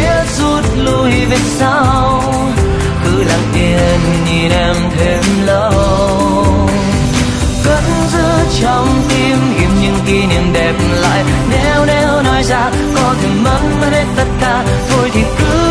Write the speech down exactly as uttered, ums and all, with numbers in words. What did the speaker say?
biết rút lui về sau, cứ lặng yên nhìn em thêm lâu. Cất giữ trong tim ghim những kỷ niệm đẹp lại, nếu nếu nói ra có thể mất hết tất cả, thôi thì cứ